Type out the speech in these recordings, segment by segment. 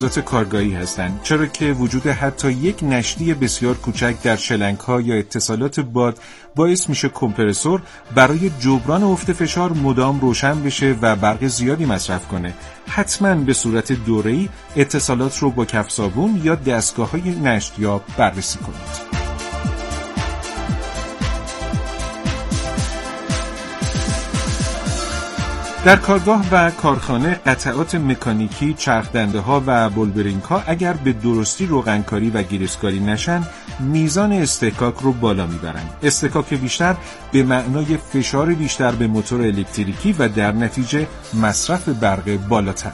کارگاهی هستند، چرا که وجود حتی یک نشتی بسیار کوچک در شلنگ‌ها یا اتصالات باد باعث میشه کمپرسور برای جبران افت فشار مدام روشن بشه و برق زیادی مصرف کنه. حتما به صورت دوره‌ای اتصالات رو با کف صابون یا دستگاه‌های نشتیاب بررسی کنید. در کارگاه و کارخانه قطعات مکانیکی، چرخ‌دنده‌ها و بولبرینگ‌ها اگر به درستی روغنکاری و گریسکاری نشن، میزان استحکاک رو بالا میبرن. استحکاک بیشتر به معنای فشار بیشتر به موتور الکتریکی و در نتیجه مصرف برق بالاتره.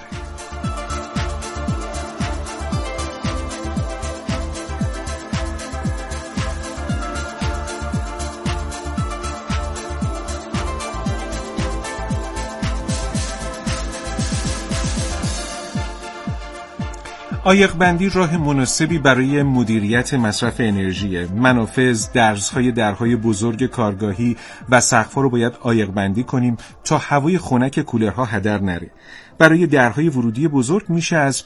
عایق بندی راه مناسبی برای مدیریت مصرف انرژی. منافذ، درزهای درهای بزرگ کارگاهی و سقف‌ها رو باید عایق بندی کنیم تا هوای خنک کولرها هدر نره. برای درهای ورودی بزرگ میشه از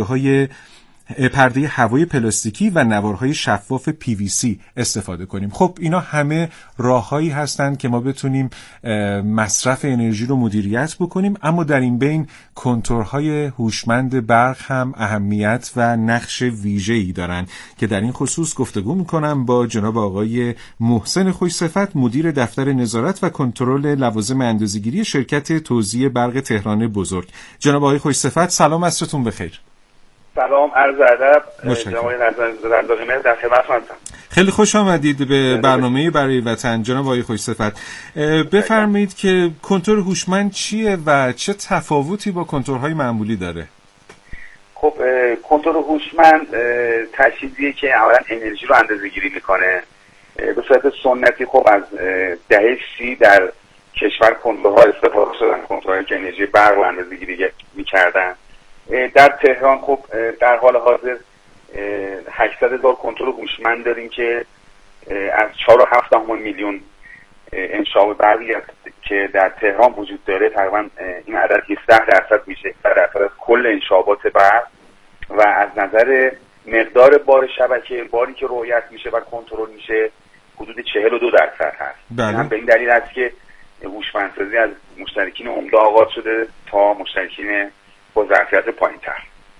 پرده هوای پلاستیکی و نوارهای شفاف PVC استفاده کنیم. خب اینا همه راههایی هستند که ما بتونیم مصرف انرژی رو مدیریت بکنیم، اما در این بین کنتورهای هوشمند برق هم اهمیت و نقش ویژه‌ای دارن که در این خصوص گفتگو میکنم با جناب آقای محسن خوش‌صفت، مدیر دفتر نظارت و کنترل لوازم اندازه‌گیری شرکت توزیع برق تهران بزرگ. جناب آقای خوش‌صفت، سلام، عصرتون بخیر. سلام، عرض ادب. جناب رضاقی مهر در خدمتتون هستم. خیلی خوش آمدید به برنامه برای وطن. جناب آقای خوش‌صفت، بفرمایید که کنتور هوشمند چیه و چه تفاوتی با کنتورهای معمولی داره؟ خب کنتور هوشمند تجهیزیه که اولا انرژی رو اندازه‌گیری میکنه. به صورت سنتی خب از دهه 30 در کشور کنتورها استفاده شدن، کنتورهایی که انرژی برق رو اندازه‌گیری میکردن. در تهران خب در حال حاضر 800,000 کنتور هوشمند داریم که از 4.7 میلیون انشاء برقی که در تهران وجود داره، تقریبا این عدد 17% میشه، 17% از کل انشابات برق. و از نظر مقدار بار شبکه، باری که رعایت میشه و کنترل میشه حدود 42% هست. بله. هم به این دلیل است که هوشمندسازی از مشترکین عمده آغاز شده تا مشترکین با ظرفیت پایین‌تر.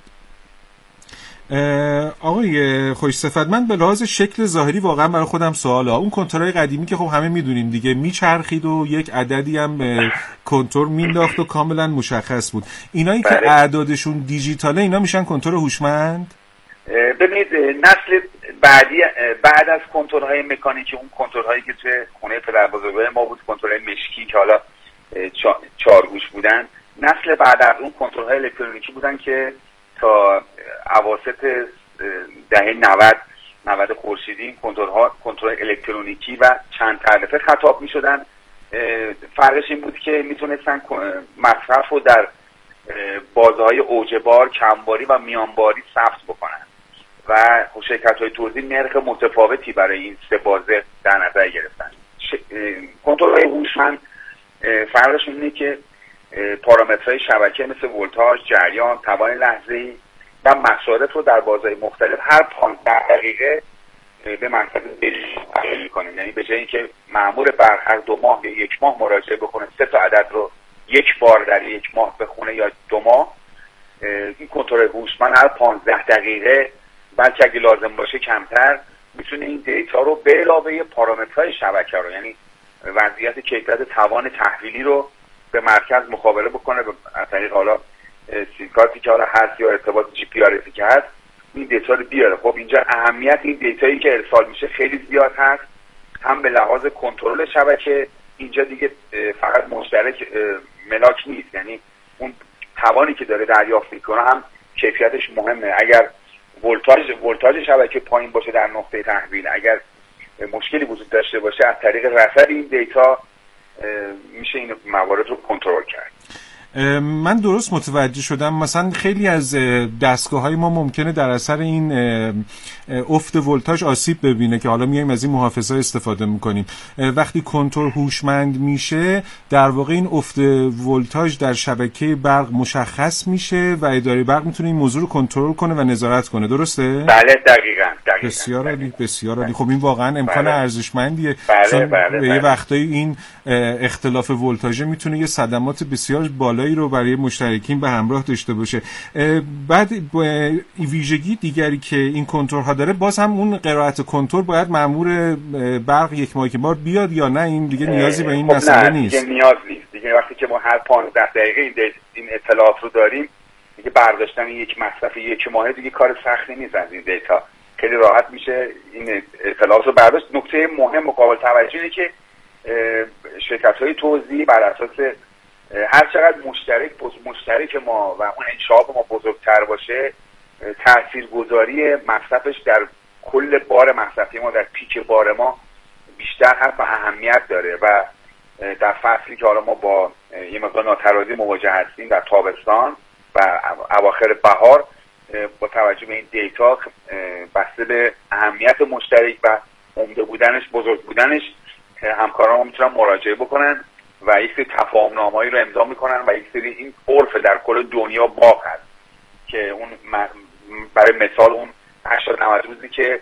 آقای خوش‌صفت، من به لحاظ شکل ظاهری واقعا برای خودم سواله. اون کنتورهای قدیمی که خب همه میدونیم دیگه، میچرخید و یک عددی هم کنتور مینداخت و کاملا مشخص بود. اینایی که اعدادشون دیجیتاله، اینا میشن کنتور هوشمند؟ ببینید نسل بعد از کنتورهای مکانیکی، اون کنتورهایی که توی خونه پدربزرگای ما بود، کنتورهای مشکی که حالا 4 گوش بودن، نسل بعد از اون کنترل‌های الکترونیکی بودن که تا اواسط دهه 90 خورشیدی این کنترل الکترونیکی و چند تعرفه خطاب می‌شدن. فرقش این بود که میتونستن مصرف رو در بازه‌های اوج بار، کمباری و میانباری ثبت بکنن و شرکت‌های توزیع نرخ متفاوتی برای این سه بازه در نظر گرفتن. کنترل‌های هوشمند فرقش اینه که پارامترهای شبکه مثل ولتاژ، جریان، توان لحظه‌ای و مصارف رو در بازهای مختلف هر 15 دقیقه به منفذ تغییر می‌کنه. یعنی به جای اینکه مأمور برق هر 2 ماه یا 1 ماه مراجعه بکنه 3 تا عدد رو 1 بار در 1 ماه بخونه یا 2 ماه، این کنترل هوشمند هر 15 دقیقه، بلکه اگه لازم باشه کمتر، میتونه این دیتا رو به علاوه پارامترهای شبکه رو، یعنی وضعیت کیفیت توان تحویلی رو به مرکز مخابره بکنه از طریق حالا سیم کارتی که حالا هست یا ارتباط GPRS که هست، این دیتا رو بیاره. خب اینجا اهمیت این دیتایی که ارسال میشه خیلی زیاد هست، هم به لحاظ کنترل شبکه. اینجا دیگه فقط مشترک ملاک نیست، یعنی اون توانی که داره دریافت میکنه هم کیفیتش مهمه. اگر ولتاژ شبکه پایین باشه در نقطه تحویل، اگر مشکلی وجود داشته باشه، از طریق رصد این دیتا میشه این موارد رو کنترل کرد. من درست متوجه شدم مثلا خیلی از دستگاه‌های ما ممکنه در اثر این افت ولتاژ آسیب ببینه که حالا میایم از این محافظه‌ها استفاده میکنیم. وقتی کنترل هوشمند میشه در واقع این افت ولتاژ در شبکه برق مشخص میشه و اداره برق میتونه این موضوع رو کنترل کنه و نظارت کنه. درسته؟ بله دقیقاً. بسیار عالی، بسیار عالی. خب این واقعا امکان ارزشمندیه. بله. یه وقتایی این اختلاف ولتاژ میتونه یه صدمات بسیار بالایی رو برای مشترکین به همراه داشته باشه. بعد ویژگی دیگری که این کنترل ها داره، باز هم اون قرائت کنترل باید مأمور برق یک ماه که بار بیاد یا نه این دیگه نیازی به این مسئله نیست؟ دیگه نیاز نیست. دیگه وقتی که ما هر 15 دقیقه این اطلاعات رو داریم، دیگه برداشتن یک مصرف یک ماهه دیگه کار سختی نیست. از این دیتا خیلی راحت میشه این اطلاعات رو برداشت. نکته مهم مقابل توجه اینه که شرکت‌های توزیع بر اساس هر چقدر مشترک ما و اون انشاء ما بزرگتر باشه، تاثیرگذاری مصرفش در کل بار مصرفی ما، در پیک بار ما بیشتر هست و اهمیت داره. و در فصلی که حالا ما با یه مقدار ناترازی مواجه هستیم در تابستان و اواخر بهار، با توجه به این دیتا بسته به اهمیت مشترک و عمده بودنش، بزرگ بودنش، همکاران ما میتونن مراجعه بکنن و یک سری تفاهم‌نامه‌ای رو امضا میکنن و یک سری این عرف در کل دنیا باق هست که اون برای مثال اون 80-90 روزی که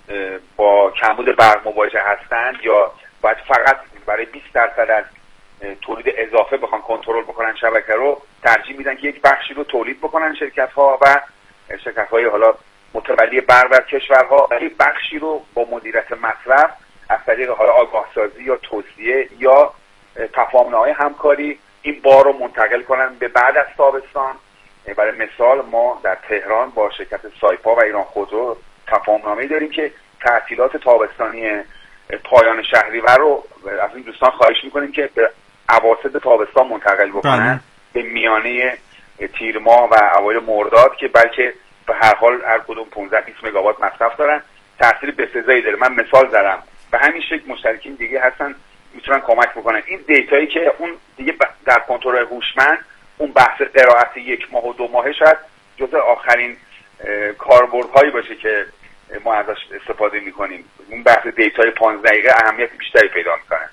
با کمبود برق مواجه هستن یا باید فقط برای 20% از تولید اضافه بخوان کنترل بکنن شبکه رو، ترجیح میدن که یک بخشی رو تولید بکنن شرکت‌ها و شرکت‌های حالا متولی برق در کشورها، و یک بخشی رو با مدیریت مصرف از طریق حالا آگاهسازی یا توصیه یا تفاهم‌نامه همکاری این بار رو منتقل کنن به بعد از تابستان. برای مثال ما در تهران با شرکت سایپا و ایران خودرو تفاهم‌نامه‌ای داریم که تعطیلات تابستانی پایان شهریور رو از این دوستان خواهش می‌کنیم که به اواسط تابستان منتقل بکنن به میانه تیر ماه و اوایل مرداد، که بلکه به هر حال هر کدوم 15-20 مگاوات مصرف دارن. تأثیر بسزایی داره. من مثال زدم. به همین شکل مشترکین دیگه هستن میتونن کمک بکنن. این دیتایی که اون دیگه در کنترل هوشمند، اون بحث قرائت 1 ماه و 2 ماهه شاید جزء آخرین کاربردهایی باشه که ما ازش استفاده میکنیم. اون بحث دیتای 15 دقیقه اهمیت بیشتری پیدا میکنه.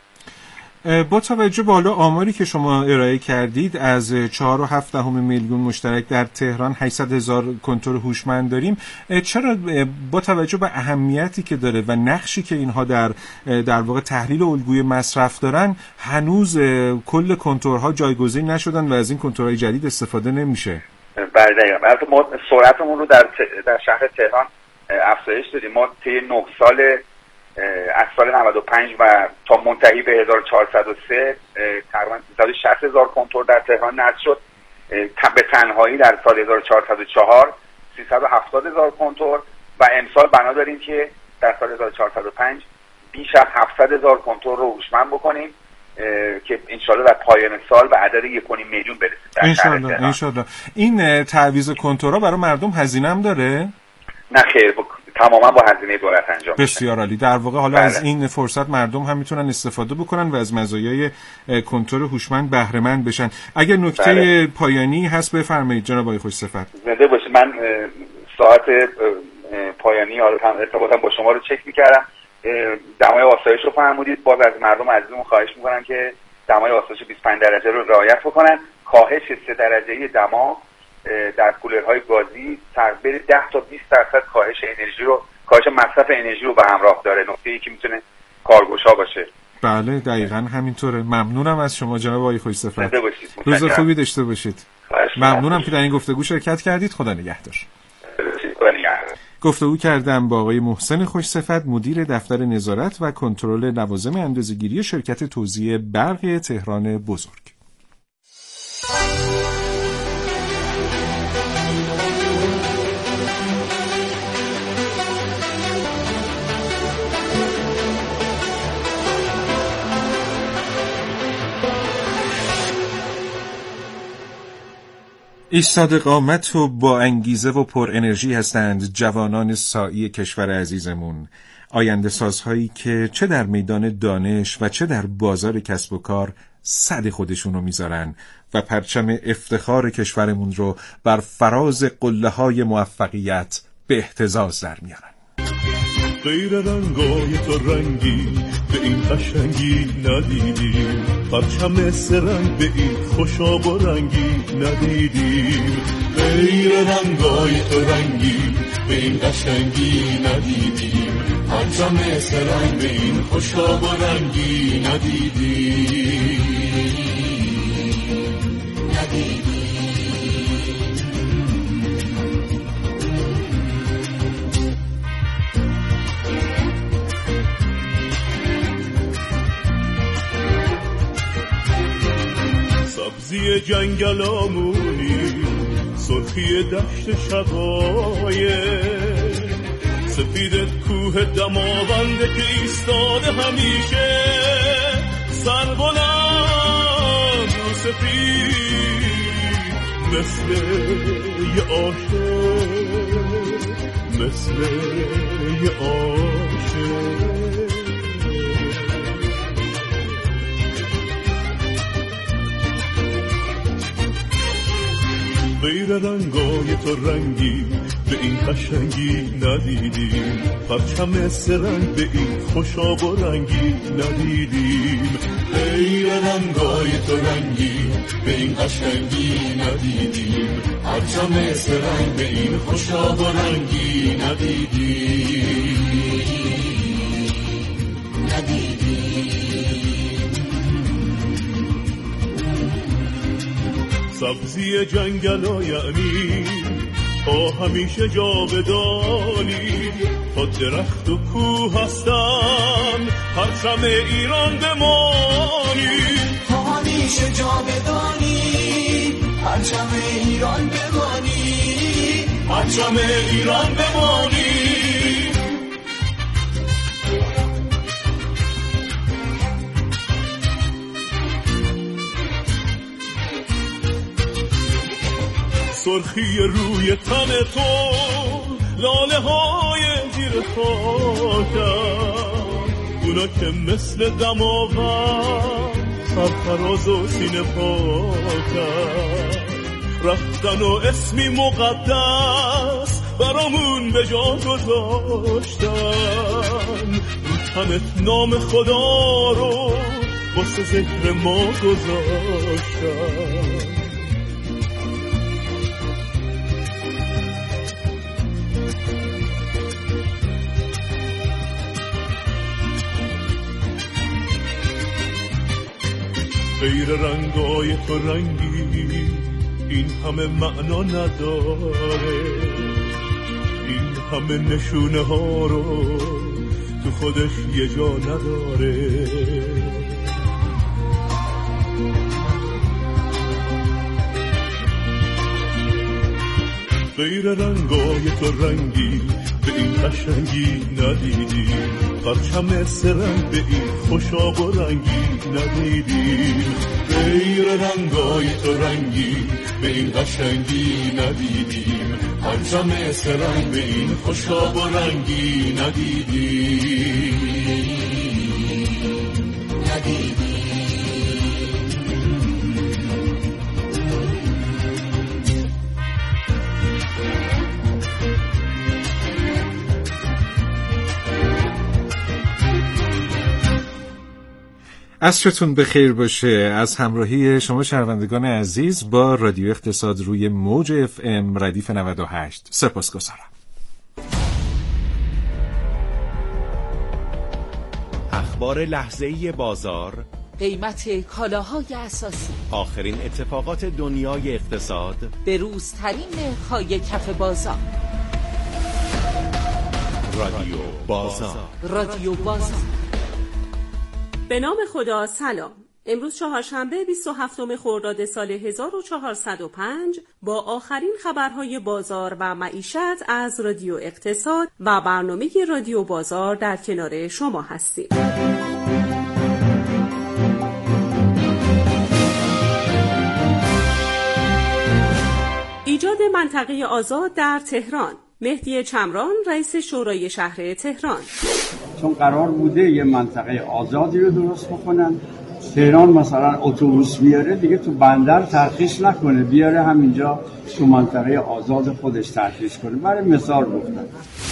با توجه به حالا آماری که شما ارائه کردید، از 4.7 میلیون مشترک در تهران 800,000 کنترل هوشمند داریم، چرا با توجه به اهمیتی که داره و نقشی که اینها در واقع تحلیل الگوی مصرف دارن، هنوز کل کنترل‌ها جایگزین نشدن و از این کنترل‌های جدید استفاده نمیشه؟ بله دقیقاً. البته ما سرعتمون رو در شهر تهران افزایش دادیم. ما طی 9 سال از سال 95 و تا منتهی به 1403 تقریبا 360,000 کنترل در تهران نصب شد. به تنهایی در سال 1404 370,000 کنترل و امسال بنا داریم که در سال 1405 بیش از 700,000 کنترل رو هوشمند بکنیم که انشالله در پایان سال به عدد 1.5 میلیون برسیم. انشالله. این تعویض کنترل‌ها برای مردم هزینه هم داره؟ نه خیر، تماما با هزینه دولت انجام میشه. بسیار عالی. در واقع حالا از این فرصت مردم هم میتونن استفاده بکنن و از مزایای کنترل هوشمند بهره مند بشن. اگر نکته پایانی هست بفرمایید جناب آقای خوشصفت. زنده باشید. من ساعت پایانی ارتباطم با شما رو چک میکردم. دمای آسایش رو فرمودید. باز از مردم عزیزمون خواهش میکنم که دمای آسایش 25 درجه رو رعایت بکنن. کاهش 3 درجه دما در کولرهای گازی تقریبا 10 تا 20% کاهش مصرف انرژی رو به همراه داره. نکته‌ای که میتونه کارگشا باشه. بله دقیقاً همینطوره. ممنونم از شما جناب آقای خوشصفت. روز خوبی داشته باشید. ممنونم که در این گفتگو شرکت کردید. خدا نگهدار. گفتگو کردم با آقای محسن خوشصفت، مدیر دفتر نظارت و کنترل لوازم اندازه‌گیری شرکت توزیع برق تهران بزرگ. ایستاده قامت و با انگیزه و پر انرژی هستند جوانان سائی کشور عزیزمون، آینده سازهایی که چه در میدان دانش و چه در بازار کسب و کار صد خودشون رو میذارن و پرچم افتخار کشورمون رو بر فراز قله‌های موفقیت به اهتزاز در میارن. غیر رنگای تو رنگی به این قشنگی ندیدیم، پرچم سرنگ به این خوشاب و رنگی ندیدیم. غیر رنگای تو رنگی به این قشنگی ندیدیم، پرچم سرنگ به این خوشاب و رنگی ندیدیم. سبزی جنگلامونی، سرخی دشت شقایق، سفید کوه دماونده که ایستاده همیشه سربلند و سفید، مثل یه عاشق، مثل یه عاشق. غیر رنگای تو رنگی به این قشنگی ندیدیم، پرچم سرنگ به این خوشاب و رنگی ندیدیم. غیر رنگای تو رنگی به این قشنگی ندیدیم، پرچم سرنگ به این خوشاب و رنگی ندیدیم. سبزی جنگلا یعنی تا همیشه جاودانی، تا درخت و کوه هستن پرچم ایران بمانی، تا همیشه جاودانی پرچم ایران بمانی، پرچم ایران بمانی. سرخی روی تن تو، لاله های زیر خاکم، اونا که مثل دماوند سرفراز و سینه پاکم، رفتن و اسمی مقدس برامون به جا گذاشتن، رو تنت نام خدا رو واسه ذکر ما گذاشتن. غیر رنگای تو رنگی این همه معنا نداره، این همه نشونه ها رو تو خودش یه جا نداره. غیر رنگای تو رنگی به این قشنگی ندیدیم، پرچم سرنگ به این خوشاب و رنگی ندیدیم. غیر رنگای تو رنگی به این قشنگی ندیدیم، پرچم سرنگ به این خوشاب و رنگی ندیدیم. عصرتون بخیر باشه. از همراهی شما شنوندگان عزیز با رادیو اقتصاد روی موج FM ردیف 98 سپاسگزارم. اخبار لحظه‌ای بازار، قیمت کالاهای اساسی، آخرین اتفاقات دنیای اقتصاد، بروزترین نرخ‌های کف بازار. رادیو بازار. رادیو بازار. به نام خدا. سلام. امروز چهارشنبه 27 خرداد سال 1405 با آخرین خبرهای بازار و معیشت از رادیو اقتصاد و برنامه رادیو بازار در کنار شما هستیم. ایجاد منطقه آزاد در تهران. مهدی چمران رئیس شورای شهر تهران: چون قرار بوده یه منطقه آزادی رو درست بکنن از تهران مثلا اتوبوس بیاره دیگه تو بندر ترخیص نکنه، بیاره همینجا تو منطقه آزاد خودش ترخیص کنه. برای مثال گفتم.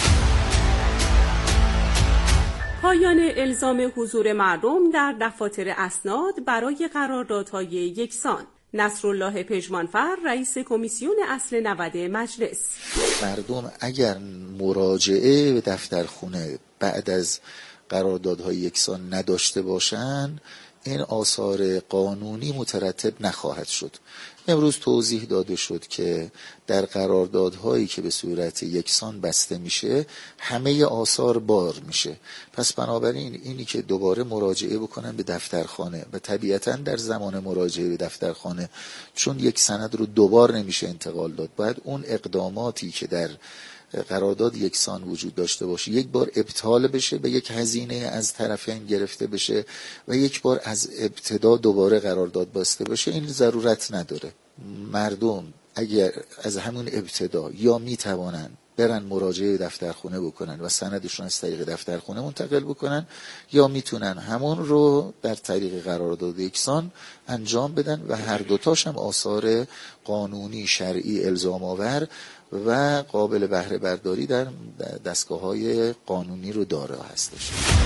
پایان الزام حضور مردم در دفاتر اسناد برای قراردادهای یکسان. نصرالله پژمانفر، رئیس کمیسیون اصل 90 مجلس. مردم اگر مراجعه به دفترخونه بعد از قراردادهای یکسان نداشته باشند، این آثار قانونی مترتب نخواهد شد. امروز توضیح داده شد که در قراردادهایی که به صورت یکسان بسته میشه همه آثار بار میشه. پس بنابراین اینی که دوباره مراجعه بکنن به دفترخانه و طبیعتاً در زمان مراجعه به دفترخانه چون یک سند رو دوبار نمیشه انتقال داد، باید اون اقداماتی که در قرارداد یکسان وجود داشته باشه یک بار ابطال بشه و یک هزینه از طرفین گرفته بشه و یک بار از ابتدا دوباره قرارداد بسته بشه. این ضرورت نداره. مردم اگر از همون ابتدا یا میتوانن برن مراجعه دفترخونه بکنن و سندشون از طریق دفترخونه منتقل بکنن، یا میتونن همون رو در طریق قرارداد یکسان انجام بدن و هر دوتاش هم آثار قانونی شرعی الزام آور و قابل بهره برداری در دستگاه‌های قانونی رو داره هستش.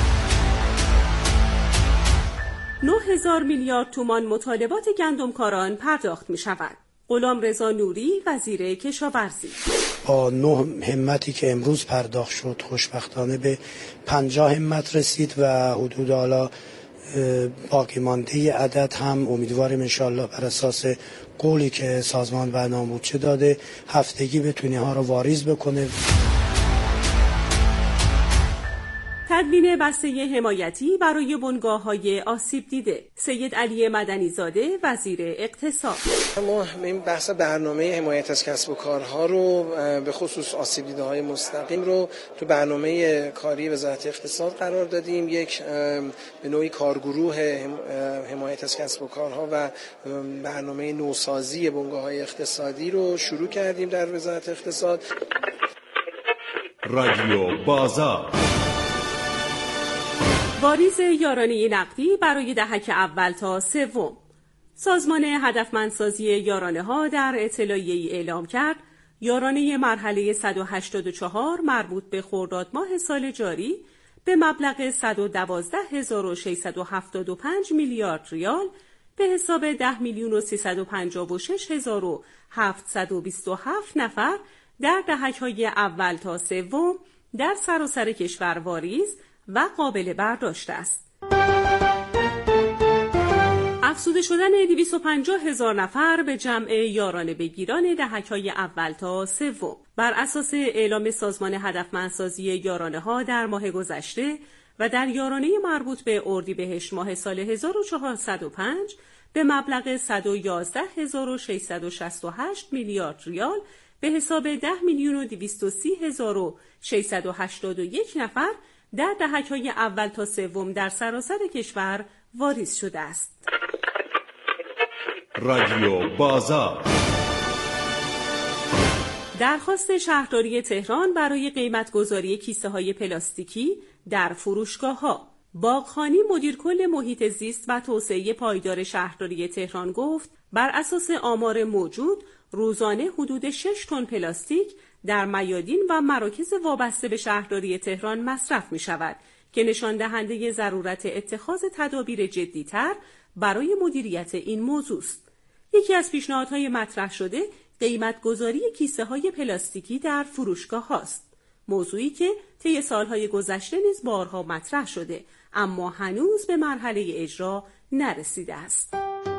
9000 میلیارد تومان مطالبات گندمکاران پرداخت می شود. غلامرضا نوری، وزیر کشاورزی: با 9 همتی که امروز پرداخت شد خوشبختانه به 50 همت رسید و حدود حالا باقی مانده عدد هم امیدواریم انشالله بر اساس قولی که سازمان برنامه‌بودجه داده هفتگی بتونه ها رو واریز بکنه. تدوین بسته حمایتی برای بنگاه‌های آسیب دیده. سید علی مدنی زاده، وزیر اقتصاد: ما این بحث برنامه حمایت از کسب و کارها رو به خصوص آسیب دیده‌های مستقیم رو تو برنامه کاری وزارت اقتصاد قرار دادیم. یک به نوعی کارگروه حمایت از کسب و کارها و برنامه نوسازی بنگاه‌های اقتصادی رو شروع کردیم در وزارت اقتصاد. رادیو بازار: واریز یارانه نقدی برای دهک اول تا سوم. سازمان هدفمندسازی یارانه ها در اطلاعیه‌ای اعلام کرد یارانه مرحله 184 مربوط به خرداد ماه سال جاری به مبلغ 112675 میلیارد ریال به حساب 10,356,727 نفر در دهک‌های اول تا سوم در سراسر کشور واریز و قابل برداشت است. افزوده شدن 250,000 نفر به جمع یارانه بگیران دهک‌های اول تا سوم. بر اساس اعلام سازمان هدفمندسازی یارانه ها در ماه گذشته و در یارانه مربوط به اردیبهشت ماه سال 1405 به مبلغ 111,668 میلیارد ریال به حساب 10,230,681 نفر در دهک‌های اول تا سوم در سراسر کشور واریز شده است. رادیو بازار: درخواست شهرداری تهران برای قیمت‌گذاری کیسه‌های پلاستیکی در فروشگاه‌ها. باغخانی مدیرکل محیط زیست و توسعه پایدار شهرداری تهران گفت بر اساس آمار موجود روزانه حدود 6 تن پلاستیک در میادین و مراکز وابسته به شهرداری تهران مصرف می شود که نشان دهنده ضرورت اتخاذ تدابیر جدی‌تر برای مدیریت این موضوع است. یکی از پیشنهادهای مطرح شده قیمت‌گذاری کیسه‌های پلاستیکی در فروشگاه هاست. موضوعی که طی سالهای گذشته نیز بارها مطرح شده اما هنوز به مرحله اجرا نرسیده است.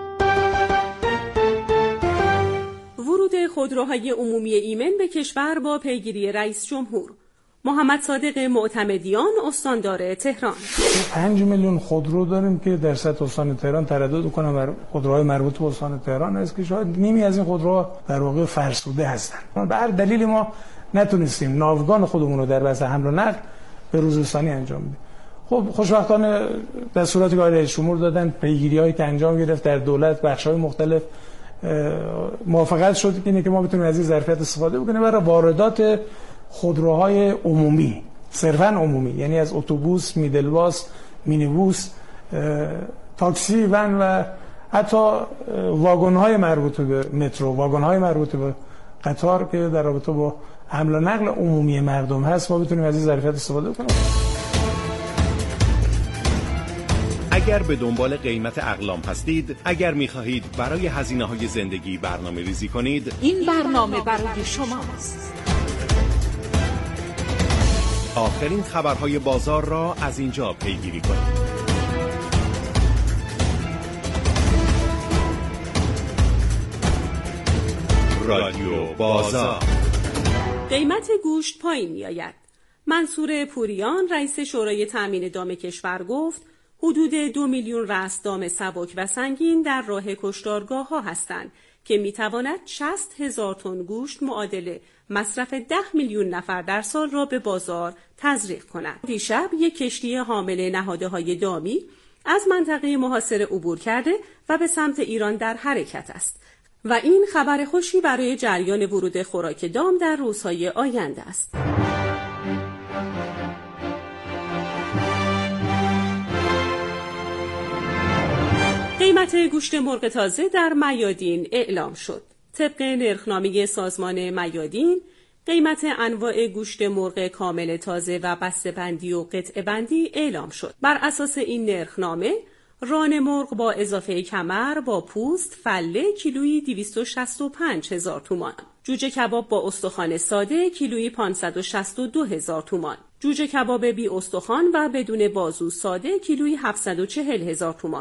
ورود خودروهای عمومی ایمن به کشور با پیگیری رئیس جمهور. محمد صادق معتمدیان، استاندار تهران: 5 میلیون خودرو داریم که در سطح استان تهران تردد کنن بر خودروهای مربوط به استان تهران است که شاید نیمی از این خودروها در واقع فرسوده هستند. به هر دلیلی ما نتونستیم ناوگان خودمون رو در بحث حمل و نقل به روز رسانی انجام بدیم. خب خوشبختانه در صورتی که رئیس جمهور دادن پیگیری‌هایی که انجام گرفت در دولت بخش‌های مختلف موافقت شد اینه که ما بتونیم از این ظرفیت استفاده بکنیم برای واردات خودروهای عمومی، صرفاً عمومی، یعنی از اتوبوس، میدلباس، مینیبوس تاکسی، ون و حتی واگن‌های مربوط به مترو، واگن‌های مربوط به قطار که در رابطه با حمل و نقل عمومی مردم هست، ما بتونیم از این ظرفیت استفاده کنیم. اگر به دنبال قیمت اقلام هستید، اگر می‌خواهید برای هزینه‌های زندگی برنامه‌ریزی کنید، این برنامه برای شماست. آخرین خبرهای بازار را از اینجا پیگیری کنید. رادیو بازار. قیمت گوشت پایین می‌آید. منصور پوریان رئیس شورای تامین دام کشور گفت حدود 2 میلیون رأس دام سبک و سنگین در راه کشتارگاه‌ها هستند که می‌تواند 60,000 تن گوشت معادل مصرف 10 میلیون نفر در سال را به بازار تزریق کند. دیشب یک کشتی حامل نهاده‌های دامی از منطقه محاصره عبور کرده و به سمت ایران در حرکت است و این خبر خوشی برای جریان ورود خوراک دام در روزهای آینده است. قیمت گوشت مرغ تازه در میادین اعلام شد. طبق نرخنامه سازمان میادین، قیمت انواع گوشت مرغ کامل تازه و بسته‌بندی و قطعه بندی اعلام شد. بر اساس این نرخنامه، ران مرغ با اضافه کمر با پوست فله کیلویی 265,000 تومان. جوجه کباب با استخوان ساده کیلویی 562,000 تومان. جوجه کباب بی استخوان و بدون بازو ساده کیلویی 740,000 تومان.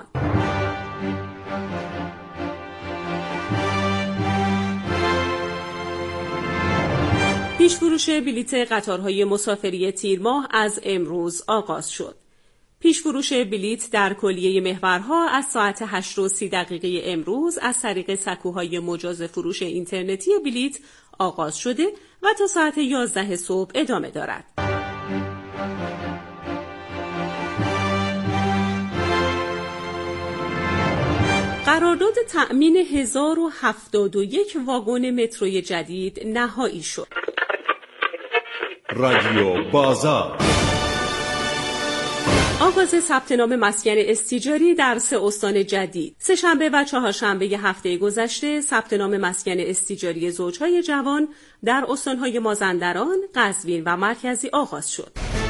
پیش فروش بلیت قطارهای مسافری تیر ماه از امروز آغاز شد. پیش فروش بلیت در کلیه محورها از ساعت 8:30 امروز از طریق سکوهای مجاز فروش اینترنتی بلیت آغاز شده و تا ساعت 11 صبح ادامه دارد. قرارداد تأمین 1071 واگن متروی جدید نهایی شد. رادیو بازار. آغاز ثبت نام مسکن استیجاری در 3 استان جدید. سه‌شنبه و چهارشنبه هفته گذشته ثبت نام مسکن استیجاری زوجهای جوان در استانهای مازندران، قزوین و مرکزی آغاز شد.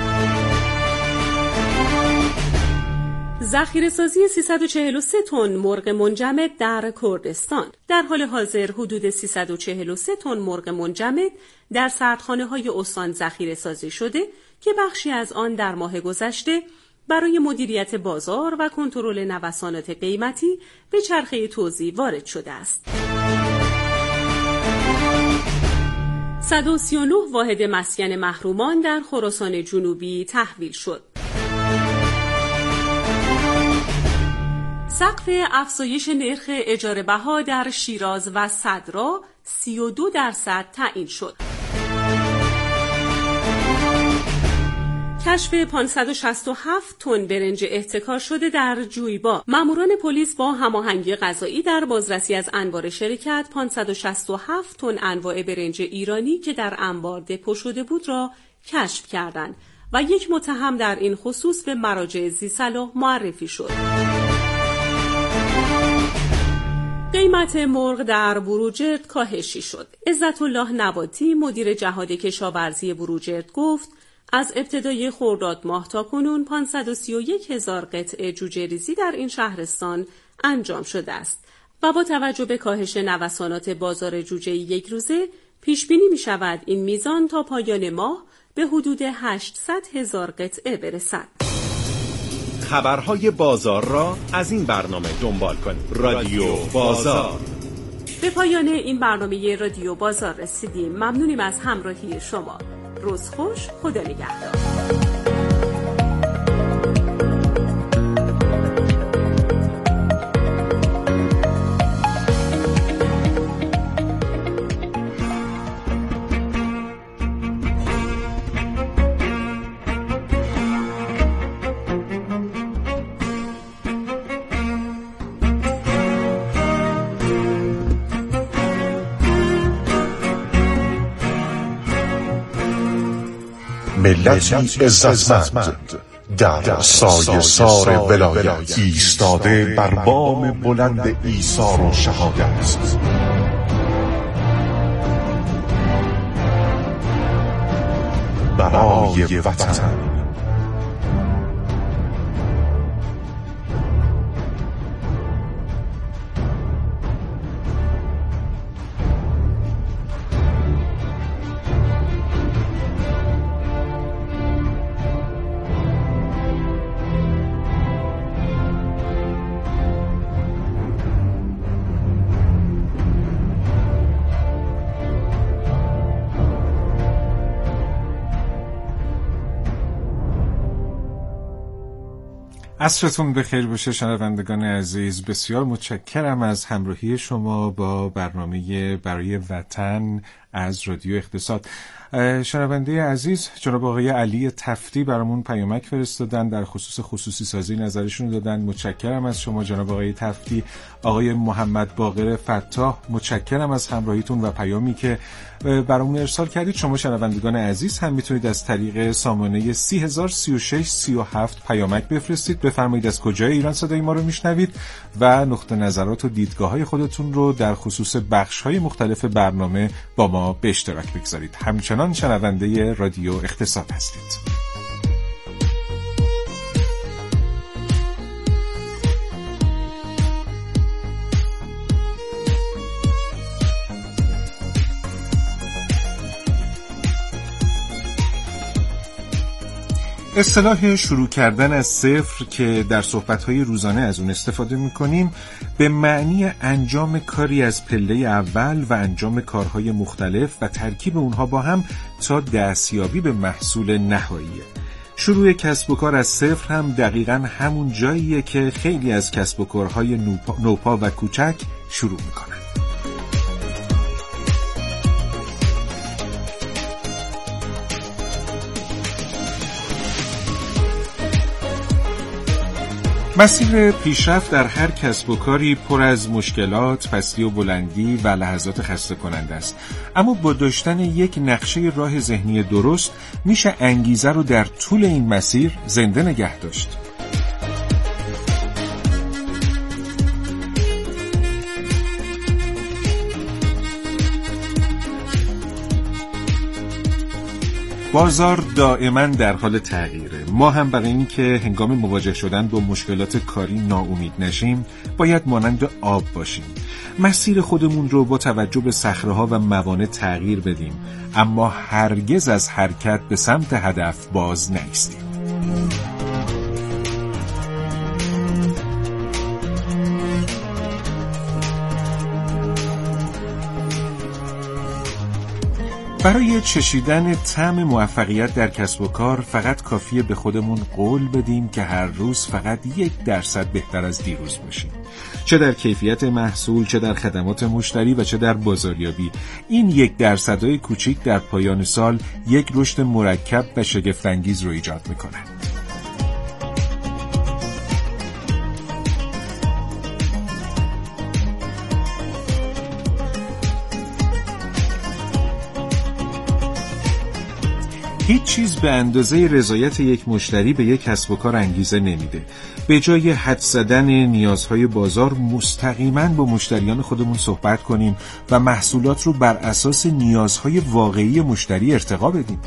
ذخیره‌سازی 343 تن مرغ منجمد در کردستان. در حال حاضر حدود 343 تن مرغ منجمد در سردخانه‌های استان ذخیره‌سازی شده که بخشی از آن در ماه گذشته برای مدیریت بازار و کنترل نوسانات قیمتی به چرخه توزیع وارد شده است. 139 واحد مسکن محرومان در خراسان جنوبی تحویل شد. سقف افزایش نرخ اجاره بها در شیراز و صدرا 32% تعیین شد. کشف 567 تن برنج احتکار شده در جویبا. ماموران پلیس با هماهنگی قضایی در بازرسی از انبار شرکت 567 تن انواع برنج ایرانی که در انبار دپو شده بود را کشف کردند و یک متهم در این خصوص به مراجع ذی‌صلاح معرفی شد. قیمت مرغ در بروجرد کاهشی شد. عزت الله نباتی مدیر جهاد کشاورزی بروجرد گفت از ابتدای خرداد ماه تا کنون 531,000 قطعه جوجه ریزی در این شهرستان انجام شده است و با توجه به کاهش نوسانات بازار جوجه یک روزه پیش بینی می شود این میزان تا پایان ماه به حدود 800,000 قطعه برسد. خبرهای بازار را از این برنامه دنبال کنید. رادیو بازار. به پایان این برنامه رادیو بازار رسیدیم. ممنونیم از همراهی شما. روز خوش، خدا نگهدار. ملتی عزتمند در سایه سار ولایت ایستاده بر بام بلند ایثار و شهادت، برای وطن. عصرتون بخیر باشه شنوندگان عزیز. بسیار متشکرم از همراهی شما با برنامه برای وطن از رادیو اقتصاد. شنونده عزیز جناب آقای علی تفتی برامون پیامک فرستادن، در خصوصی سازی نظرشون دادن. متشکرم از شما جناب آقای تفتی. آقای محمد باقر فتاح متشکرم از همراهیتون و پیامی که برامون ارسال کردید. شما شنوندگان عزیز هم میتونید از طریق سامانه 303637 پیامک بفرستید. بفرمایید از کجای ایران صدای ما رو میشنوید و نقطه نظرات و دیدگاه‌های خودتون رو در خصوص بخش‌های مختلف برنامه با ما به اشتراک بگذارید. همچنان شنونده رادیو اقتصاد هستید. اصطلاح شروع کردن از صفر که در صحبت‌های روزانه از اون استفاده می‌کنیم به معنی انجام کاری از پله اول و انجام کارهای مختلف و ترکیب اونها با هم تا دستیابی به محصول نهاییه. شروع کسب و کار از صفر هم دقیقاً همون جاییه که خیلی از کسب و کارهای نوپا و کوچک شروع می‌کنن. مسیر پیشرفت در هر کسب و کاری پر از مشکلات، پستی و بلندی و لحظات خسته کننده است. اما با داشتن یک نقشه راه ذهنی درست میشه انگیزه رو در طول این مسیر زنده نگه داشت. بازار دائما در حال تغییره. ما هم برای این که هنگام مواجه شدن با مشکلات کاری ناامید نشیم باید مانند آب باشیم. مسیر خودمون رو با توجه به صخره‌ها و موانع تغییر بدیم، اما هرگز از حرکت به سمت هدف باز نایستیم. برای چشیدن طعم موفقیت در کسب و کار فقط کافیه به خودمون قول بدیم که هر روز فقط 1% بهتر از دیروز باشیم. چه در کیفیت محصول، چه در خدمات مشتری و چه در بازاریابی. این 1% کوچیک در پایان سال یک رشد مرکب و شگفت‌انگیز رو ایجاد میکنه. هیچ چیز به اندازه رضایت یک مشتری به یک کسب و کار انگیزه نمیده. به جای حد زدن نیازهای بازار مستقیما با مشتریان خودمون صحبت کنیم و محصولات رو بر اساس نیازهای واقعی مشتری ارتقا بدیم.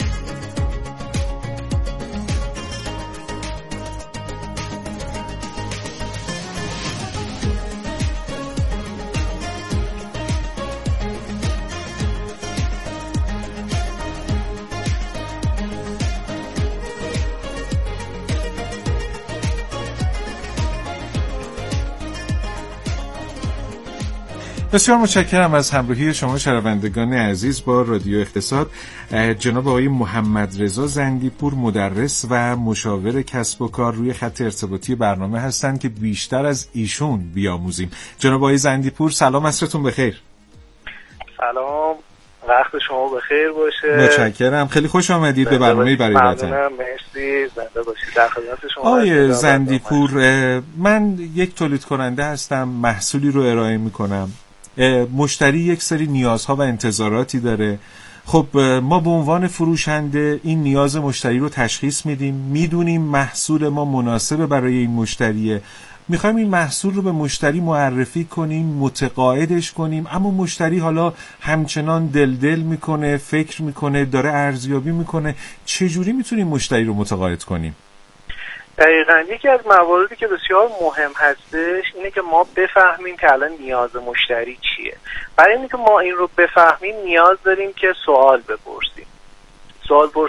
بسیار متشکرم از همراهی شما شنوندگان عزیز با رادیو اقتصاد. جناب آقای محمد رضا زندیپور مدرس و مشاور کسب و کار روی خط ارتباطی برنامه هستند که بیشتر از ایشون بیاموزیم. جناب آقای زندیپور سلام، عصرتون بخیر. سلام، وقت شما بخیر باشه. متشکرم، خیلی خوش آمدید به برنامه برای وطن. ممنونم، مرسی، زنده باشید. در خدمت شما. آقای زندیپور، من یک تولید کننده هستم، محصولی رو ارائه میکنم. مشتری یک سری نیازها و انتظاراتی داره خب ما به عنوان فروشنده این نیاز مشتری رو تشخیص میدیم، میدونیم محصول ما مناسب برای این مشتریه، میخوایم این محصول رو به مشتری معرفی کنیم، متقاعدش کنیم، اما مشتری حالا همچنان دل میکنه، فکر میکنه، داره ارزیابی میکنه. چجوری میتونیم مشتری رو متقاعد کنیم؟ دقیقاً یکی از مواردی که بسیار مهم هستش اینه که ما بفهمیم که الان نیاز مشتری چیه. برای اینکه ما این رو بفهمیم نیاز داریم که سوال بپرسیم.